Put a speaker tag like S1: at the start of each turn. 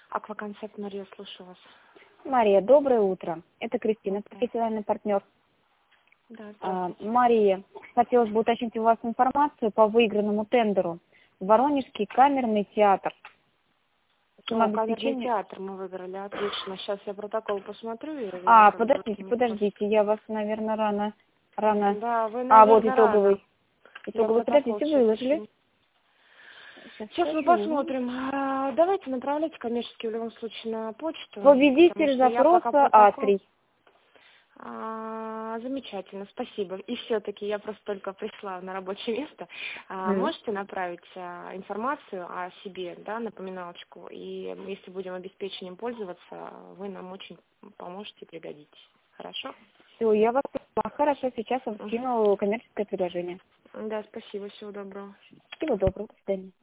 S1: Акваконцепт, Мария, слушаю вас.
S2: Мария, доброе утро. Это Кристина, профессиональный партнер.
S1: Да,
S2: Мария, хотелось бы уточнить у вас информацию по выигранному тендеру. Воронежский камерный театр.
S1: Камерный театр мы выиграли, отлично. Сейчас я протокол посмотрю.
S2: Подождите, я вас, наверное, рано.
S1: Да, вы, наверное,
S2: вот итоговый.
S1: Итоговый,
S2: подождите, выложили.
S1: Сейчас мы посмотрим. Давайте направляйте коммерчески в любом случае на почту.
S2: Победитель запроса А3.
S1: Замечательно, спасибо. И все-таки я просто только пришла на рабочее место. Можете направить информацию о себе, да, напоминалочку. И если будем обеспечением пользоваться, вы нам очень поможете и пригодитесь. Хорошо?
S2: Все, я вас поняла. Хорошо, сейчас вам скину коммерческое предложение.
S1: Да, спасибо, всего доброго.
S2: Всего доброго, до свидания.